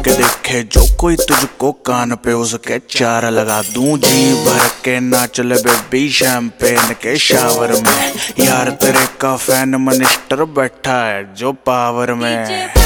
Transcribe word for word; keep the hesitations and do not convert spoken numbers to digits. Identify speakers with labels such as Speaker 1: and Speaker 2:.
Speaker 1: के देखे जो कोई तुझको कान पे उसके चार लगा दूं। जी भर के नाच ले बेबी शैंपेन के शावर में, यार तेरे का फैन मिनिस्टर बैठा है जो पावर में।